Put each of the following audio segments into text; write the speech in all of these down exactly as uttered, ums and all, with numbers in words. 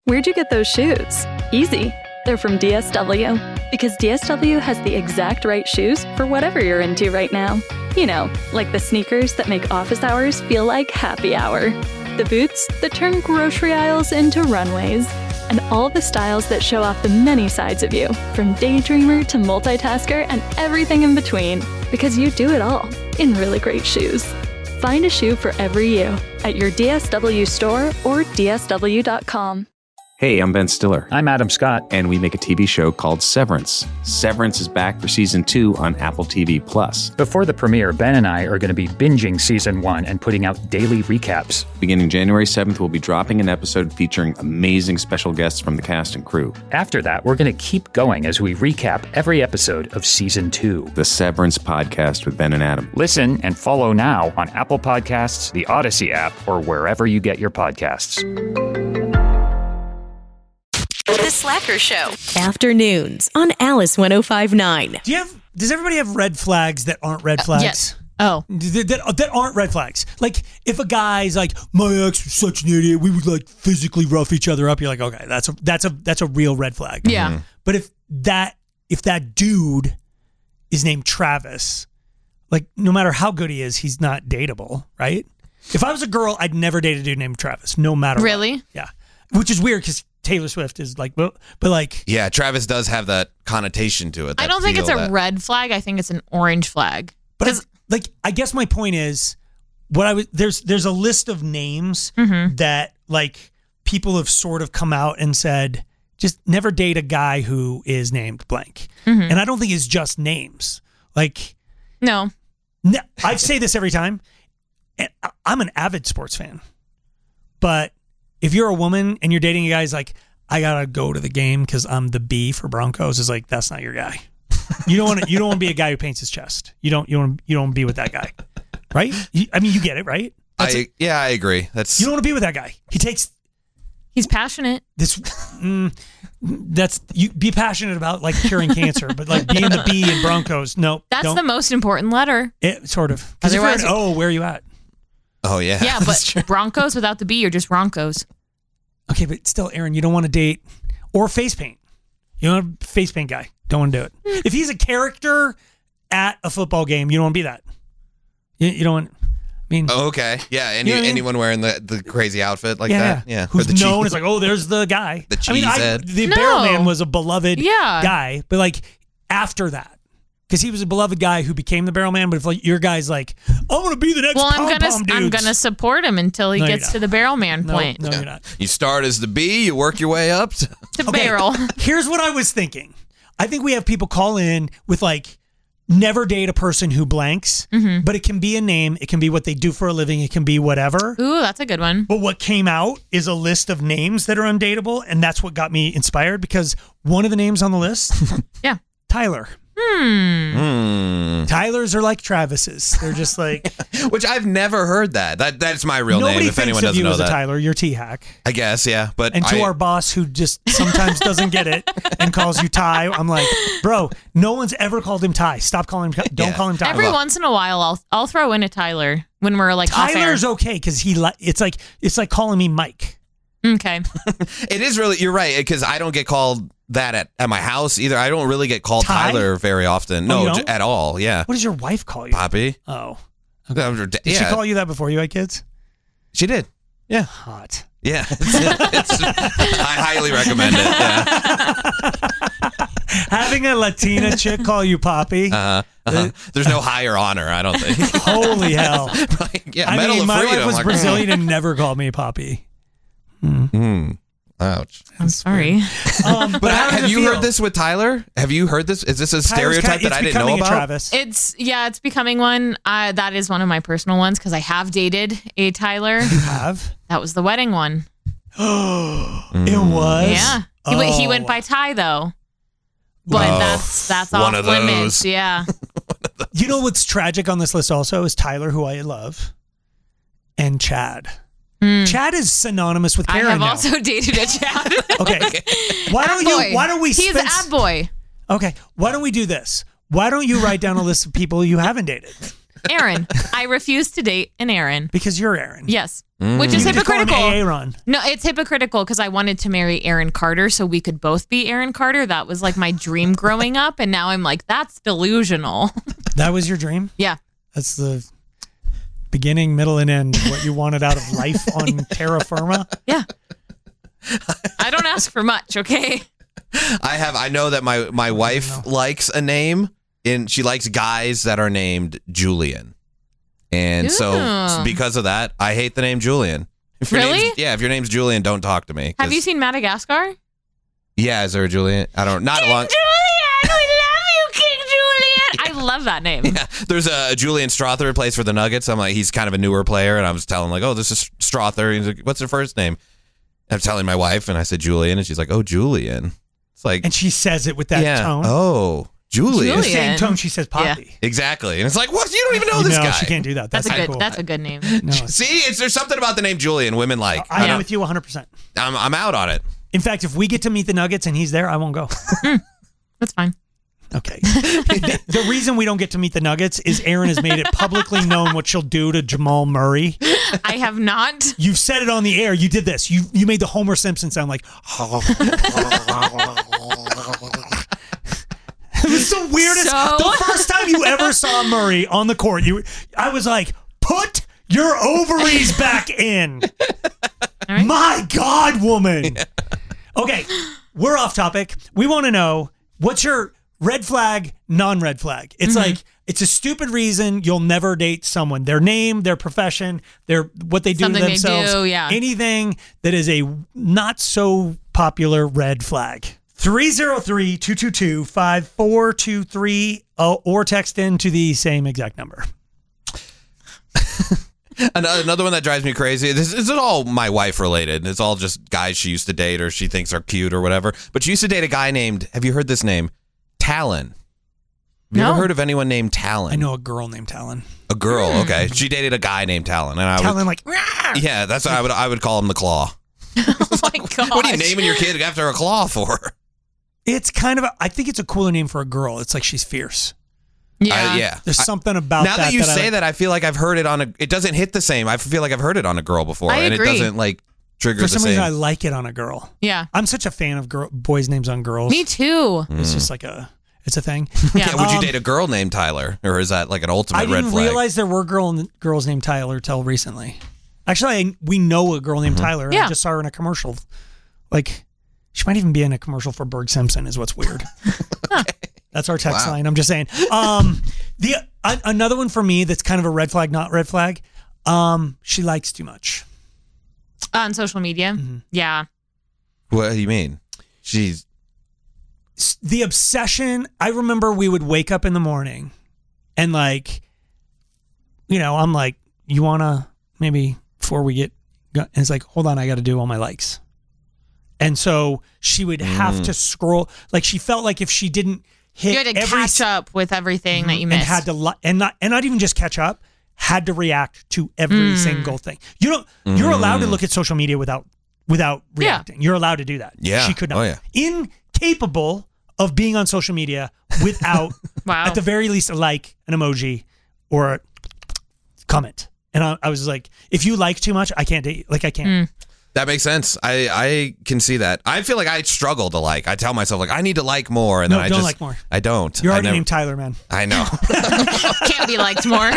Where'd you get those shoes? Easy. They're from D S W. Because D S W has the exact right shoes for whatever you're into right now. You know, like the sneakers that make office hours feel like happy hour. The boots that turn grocery aisles into runways. And all the styles that show off the many sides of you, from daydreamer to multitasker and everything in between. Because you do it all in really great shoes. Find a shoe for every you at your D S W store or D S W dot com. Hey, I'm Ben Stiller. I'm Adam Scott. And we make a T V show called Severance. Severance is back for season two on Apple T V Plus. Before the premiere, Ben and I are going to be binging season one and putting out daily recaps. Beginning January seventh, we'll be dropping an episode featuring amazing special guests from the cast and crew. After that, we're going to keep going as we recap every episode of season two. The Severance Podcast with Ben and Adam. Listen and follow now on Apple Podcasts, the Odyssey app, or wherever you get your podcasts. The Slacker Show. Afternoons on Alice one oh five point nine. Do you have, does everybody have red flags that aren't red flags? Uh, yes. Oh. That, that, that aren't red flags. Like, if a guy's like, my ex was such an idiot, we would like physically rough each other up, you're like, okay, that's a that's a that's a real red flag. Yeah. Mm-hmm. But if that if that dude is named Travis, like, no matter how good he is, he's not dateable, right? If I was a girl, I'd never date a dude named Travis, no matter really? what. Yeah. Which is weird because Taylor Swift is like, but, but like... Yeah, Travis does have that connotation to it. I don't think it's a that. red flag. I think it's an orange flag. But it's, like, I guess my point is, what I was there's there's a list of names mm-hmm. that like people have sort of come out and said, just never date a guy who is named blank. Mm-hmm. And I don't think it's just names. Like, no, no I say this every time. And I'm an avid sports fan, but if you're a woman and you're dating a guy who's like, I gotta go to the game because I'm the B for Broncos, is like, that's not your guy. You don't want to. You don't want to be a guy who paints his chest. You don't. You don't. You don't be with that guy, right? You, I mean, you get it, right? That's I a, yeah, I agree. That's you don't want to be with that guy. He takes. He's passionate. This. Mm, that's you. Be passionate about like curing cancer, but like being the B in Broncos, no. That's don't. the most important letter. It sort of. Because if you're an O, where are you at? Oh yeah. Yeah, but Broncos without the B, you're just Broncos. Okay, but still, Aaron, you don't want to date or face paint. You don't want a face paint guy. Don't want to do it. If he's a character at a football game, you don't want to be that. You, you don't want. I mean. Oh, okay. Yeah. Any you know anyone wearing the, the crazy outfit like yeah, that? Yeah. Who's the known cheese, as like, oh, there's the guy. The cheese I mean, I, head. the No. Barrel Man was a beloved Yeah. guy, but like after that. Because he was a beloved guy who became the Barrel Man, but if like your guy's like, I'm gonna be the next Well, I'm pom gonna pom I'm dudes. gonna support him until he No, you're gets not. to the barrel man no, point. no, Yeah. you're not. You start as the B, you work your way up. To, To Okay, barrel. Here's what I was thinking. I think we have people call in with like, never date a person who blanks, Mm-hmm. but it can be a name, it can be what they do for a living, it can be whatever. Ooh, that's a good one. But what came out is a list of names that are undateable, and that's what got me inspired because one of the names on the list, Yeah. Tyler. Hmm. Hmm. Tylers are like Travis's. They're just like Which I've never heard that. That that's my real nobody name. If thinks anyone of doesn't you know as a that, Tyler. You're T-Hack. I guess yeah. But And to I, our boss who just sometimes doesn't get it and calls you Ty, I'm like, bro, no one's ever called him Ty. Stop calling him. Don't Yeah. call him Ty. Every once in a while, I'll I'll throw in a Tyler when we're like off air. Tyler's okay because he li- it's like it's like calling me Mike. Okay. it is really you're right because I don't get called that at, at my house either. I don't really get called Ty? Tyler very often. Oh, No, you j- don't? at all. Yeah, What does your wife call you? Poppy. Oh, Did did she call you that before you had kids? She did. Yeah. Hot. Yeah, it's, it's, I highly recommend it. Yeah. Having a Latina chick call you Poppy. Uh, uh, there's no higher honor, I don't think. Holy hell! Like, yeah, I Medal mean, of my Freedom. wife was like, Brazilian and never called me Poppy. Mm. Ouch. I'm sorry. Um, but But how does have it you feel? heard this with Tyler? Have you heard this? Is this a Tyler's stereotype kind- that I it's didn't know becoming a about? Travis. It's yeah, it's becoming one. Uh, that is one of my personal ones because I have dated a Tyler. You have? That was the wedding one. It was. Yeah, he, went, he Oh. went by Ty though, but Oh, that's that's one off of those. limits. Yeah. You know what's tragic on this list also is Tyler, who I love, and Chad. Chad is synonymous with I Karen have now. also dated a Chad. Okay. Why don't Boy. you? Why don't we? He's spend- ab boy. Okay. Why don't we do this? Why don't you write down a list of people you haven't dated? Aaron. I refuse to date an Aaron. Because you're Aaron. Yes. Which is You could call him hypocritical. Aaron. No, it's hypocritical because I wanted to marry Aaron Carter so we could both be Aaron Carter. That was like my dream growing up. And now I'm like, that's delusional. That was your dream? Yeah. That's the beginning, middle, and end of what you wanted out of life on terra firma? Yeah. I don't ask for much, okay? I have. I know that my my wife likes a name, and she likes guys that are named Julian. And so Ooh. because of that, I hate the name Julian. If your Really? name's- yeah, if your name's Julian, don't talk to me. 'cause- Have you seen Madagascar? Yeah, is there a Julian? I don't. Not long. Julian, we love you, King Julian. I love that name. Yeah, there's a Julian Strother who plays for the Nuggets. I'm like, he's kind of a newer player, and I was telling him like, oh, this is Strother. He's like, what's her first name? I'm telling my wife, and I said Julian, and she's like, oh, Julian. It's like, And she says it with that yeah, tone. oh, Julian. The same Julian. tone she says Poppy. Exactly, and it's like, what? You don't even know this no, guy. she can't do that. That's, That's a not good. cool. That's a good name. no, See, it's there's something about the name Julian women like. I'm Yeah. with you one hundred percent. I'm I'm out on it. In fact, if we get to meet the Nuggets and he's there, I won't go. That's fine. Okay. the, the reason we don't get to meet the Nuggets is Erin has made it publicly known what she'll do to Jamal Murray. I have not. You've said it on the air. You did this. You you made the Homer Simpson sound like. It was the weirdest. So? The first time you ever saw Murray on the court, you, I was like, put your ovaries back in. right. My God, woman. Okay, we're off topic. We want to know, what's your red flag, non-red flag? It's Mm-hmm. like, it's a stupid reason you'll never date someone. Their name, their profession, their what they do Something to they themselves. do, yeah. Anything that is a not so popular red flag. three oh three, two two two, five four two three uh, or text in to the same exact number. Another another one that drives me crazy. This is all my wife related. It's all just guys she used to date or she thinks are cute or whatever. But she used to date a guy named, have you heard this name? Talon. Have you No. ever heard of anyone named Talon? I know a girl named Talon. A girl, okay. She dated a guy named Talon. And I Talon, would, like, "Rah!" yeah, that's what I would I would call him the Claw. Oh my god. What are you naming your kid after a claw for? It's kind of, a, I think it's a cooler name for a girl. It's like she's fierce. Yeah. I, yeah. There's I- something about now that. that you that I say like. that, I feel like I've heard it on a. It doesn't hit the same. I feel like I've heard it on a girl before, I and agree. it doesn't like trigger For the some same. reason, I like it on a girl. Yeah. I'm such a fan of girl, boys' names on girls. Me too. It's just like a, it's a thing. Yeah. yeah, would you Um, date a girl named Tyler, or is that like an ultimate I red didn't flag? realize there were girl girls named Tyler till recently. Actually, I, we know a girl named Tyler. Yeah. I just saw her in a commercial. Like, she might even be in a commercial for Berg Simpson. Is what's weird. That's our text Wow. line. I'm just saying. Um, the uh, another one for me that's kind of a red flag, not red flag. Um, she likes too much. On social media. Mm-hmm. Yeah. What do you mean? She's S- The obsession. I remember we would wake up in the morning, and like, you know, I'm like, you wanna maybe before we get, go-" and it's like, hold on, I got to do all my likes. And so she would have to scroll. Like, she felt like if she didn't hit You had to every catch up with everything that you and missed. had to li- and not and not even just catch up, had to react to every Mm. single thing. You don't. You're allowed to look at social media without without Yeah. reacting. You're allowed to do that. Yeah. She could not. Oh, yeah. Incapable of being on social media without, Wow. at the very least, a like, an emoji, or a comment. And I, I was like, if you like too much, I can't date you. Like, I can't. Mm. that makes sense. I I can see that. I feel like I struggle to like. I tell myself like I need to like more, and No, then I don't just like more. I don't. You're I already never- named Tyler, man. I know. Can't be liked more.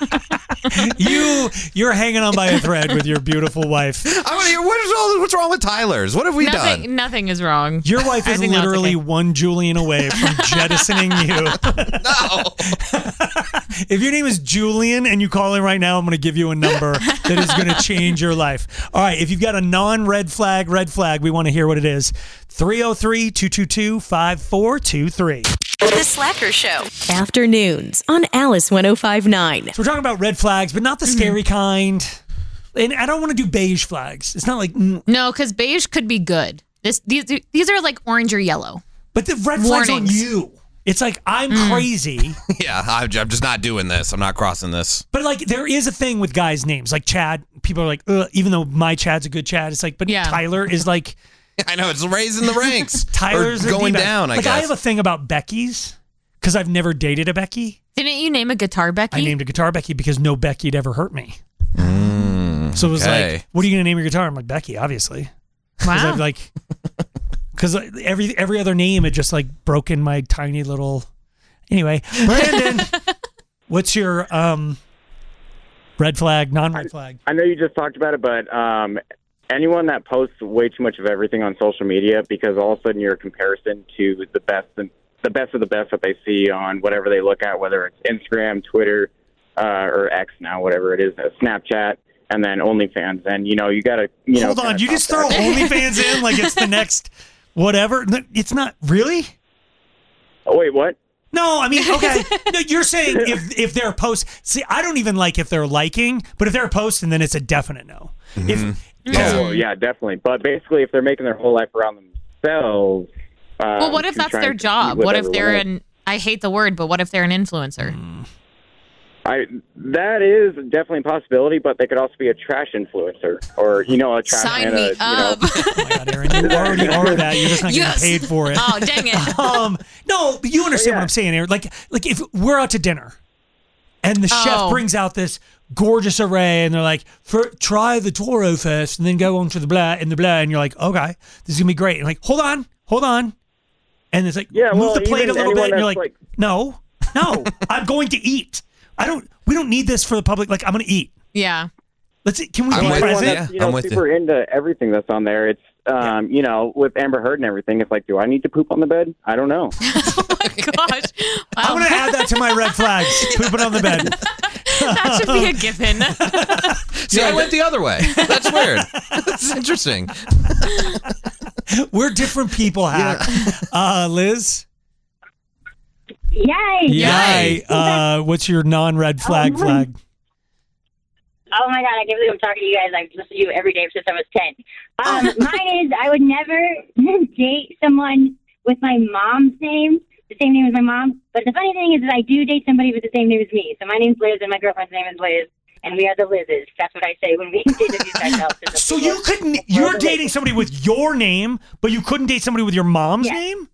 you you're hanging on by a thread with your beautiful wife. I want to hear what is all, what's wrong with Tyler's? What have we nothing, done? nothing is wrong. Your wife I is think that's literally okay. one Julian away from jettisoning you. No. If your name is Julian and you call in right now, I'm going to give you a number that is going to change your life. All right. If you've got a non-red flag, red flag, we want to hear what it is. three oh three, two two two, five four two three. The Slacker Show. Afternoons on Alice one oh five point nine. So we're talking about red flags, but not the scary kind. And I don't want to do beige flags. It's not like, mm, No, because beige could be good. This these these are like orange or yellow. but the red flags on Warnings. you. It's like, I'm crazy. Yeah, I'm, I'm just not doing this. I'm not crossing this. But like, there is a thing with guys' names, like Chad. People are like, ugh, even though my Chad's a good Chad, it's like, but Yeah. Tyler is like, I know it's raising the ranks. Tyler's or a going D-bag. down. I like, guess. I have a thing about Becky's because I've never dated a Becky. Didn't you name a guitar Becky? I named a guitar Becky because no Becky'd ever hurt me. Mm. Mm, So it was okay. like, what are you going to name your guitar? I'm like, Becky, obviously. Because Wow. I've like, because every every other name had just like broken my tiny little. Anyway, Brandon, what's your um red flag, non-red flag? I know you just talked about it, but um, anyone that posts way too much of everything on social media, because all of a sudden you're a comparison to the best and the best of the best that they see on whatever they look at, whether it's Instagram, Twitter, uh, or X now, whatever it is, uh, Snapchat. And then OnlyFans, and you know you gotta. You Hold know, on, kinda you just stop throw that. OnlyFans in like it's the next whatever. No, it's not really. Oh, wait, what? No, I mean, okay. No, you're saying if if they're post. See, I don't even like if they're liking, but if they're posting, then it's a definite no. Mm-hmm. If Yeah. Oh, yeah, definitely. But basically, if they're making their whole life around themselves. Uh, Well, what if to that's try their and job? compete with What if they're everyone else. an, I hate the word, but what if they're an influencer? Mm. I that is definitely a possibility, but they could also be a trash influencer, or you know, a trash. Sign and me a, you know, up. oh my God, Aaron, you already are that. You're just not Yes. getting paid for it. Oh, dang it. Um, no, but you understand Oh, yeah. what I'm saying, Aaron. Like, like if we're out to dinner, and the chef Oh. brings out this gorgeous array, and they're like, For, "Try the Toro first, and then go on to the blah and the blah," and you're like, "Okay, this is gonna be great." And like, hold on, hold on, and it's like, Yeah, move well, the plate a even little bit, anyone and you're that's like, like- "No, no, I'm going to eat. I don't. We don't need this for the public. Like, I'm gonna eat. Yeah. Let's. Can we I'm be with everyone present?" that's, you I'm know, with you. super into everything that's on there. It's um, you know, with Amber Heard and everything. It's like, do I need to poop on the bed? I don't know. Oh my gosh. I'm Wow. gonna add that to my red flags. Pooping on the bed. That should be a given. See, I went the other way. That's weird. That's interesting. We're different people, Hack. Uh, Liz. Yay! Yay. Uh, what's your non-red flag Oh, flag? Oh my god, I can't believe I'm talking to you guys. I've listened to you every day since I was ten. Um, mine is I would never date someone with my mom's name, the same name as my mom. But the funny thing is that I do date somebody with the same name as me. So my name's Liz and my girlfriend's name is Liz. And we are the Liz's. That's what I say when we introduce ourselves. to the So people. you couldn't. We're You're the dating Liz's. somebody with your name, but you couldn't date somebody with your mom's Yeah. name.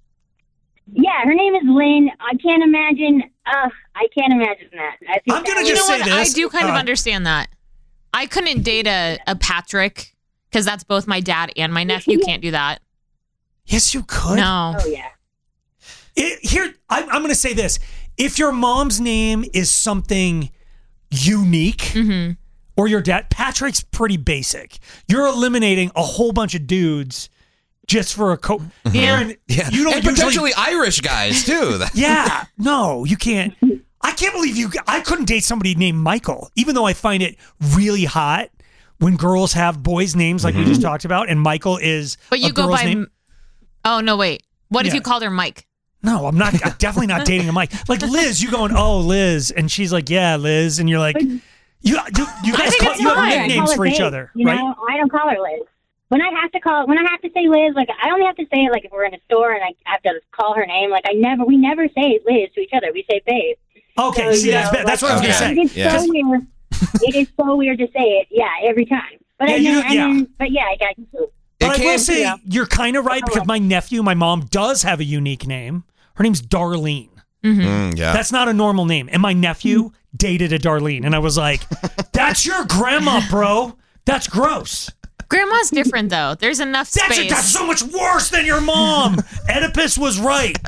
Yeah, her name is Lynn. I can't imagine. Uh, I can't imagine that. I think I'm gonna that You just know say what? I this. do kind of Uh, understand that. I couldn't date a, a Patrick because that's both my dad and my nephew. Can't do that. Yes, you could. No. Oh yeah. It, here, I'm, I'm going to say this: if your mom's name is something unique, Mm-hmm. or your dad, Patrick's pretty basic. You're eliminating a whole bunch of dudes just for a co. Aaron, Yeah. you don't and usually. potentially Irish guys, too. That- Yeah, no, you can't. I can't believe you. I couldn't date somebody named Michael, even though I find it really hot when girls have boys' names like we just talked about, and Michael is. But you a go girl's by. name. Oh no! Wait. What if Yeah. you called her Mike? No, I'm not. I'm definitely not dating a Mike. Like Liz, you going, oh Liz, and she's like, yeah, Liz, and you're like, you, you, you guys, think call, it's you have fine. I nicknames call her for each Babe, other, You right? know, I don't call her Liz. When I have to call, when I have to say Liz, like I only have to say it like if we're in a store and I have to call her name. Like I never, we never say Liz to each other. We say Babe. Okay, So, see, you that's know, that's what like, I was gonna okay. say. It is Yeah. so weird. It is so weird to say it. Yeah, every time. But Yeah, I you then, don't- and yeah. then, but yeah, I got you. It But I will can't- say Yeah. you're kind of right because my nephew, my mom does have a unique name. Her name's Darlene. Mm, yeah. That's not a normal name. And my nephew dated a Darlene, and I was like, "That's your grandma, bro. That's gross. Grandma's different though. There's enough That's space. that's so much worse than your mom." Oedipus was right.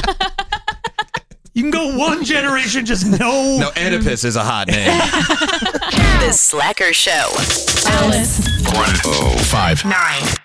You can go one generation, just no. no, Oedipus is a hot name. The Slacker Show. Alice. one oh five Nine.